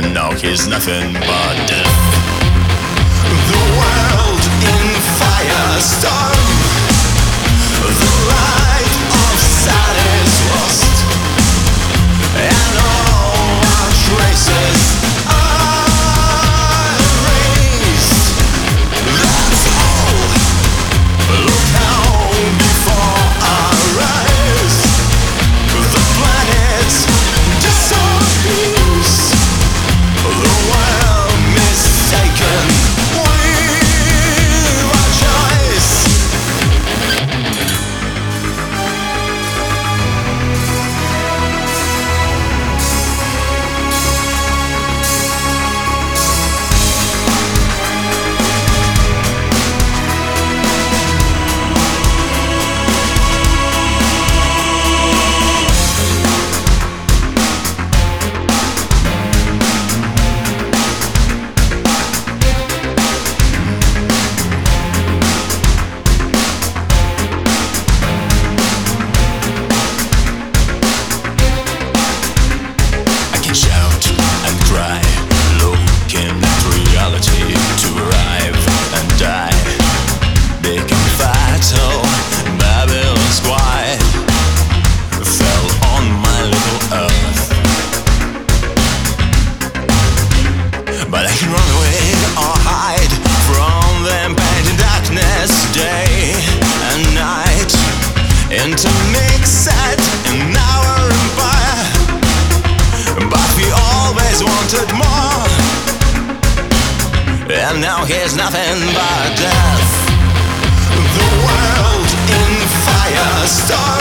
Now he's nothing but death. The world in firestorm. The light of sun is lost, and all our traces are erased. That's all. Look how before our eyes the planet disappears. The world mistaken with our choice. Shout and cry, looking at reality to arrive and die. Become fatal, Babylon's quiet fell on my little earth. But I can run away or hide from them painted darkness, day and night, intermixed in our empire. But we always wanted more, and now here's nothing but death. The world in firestorm.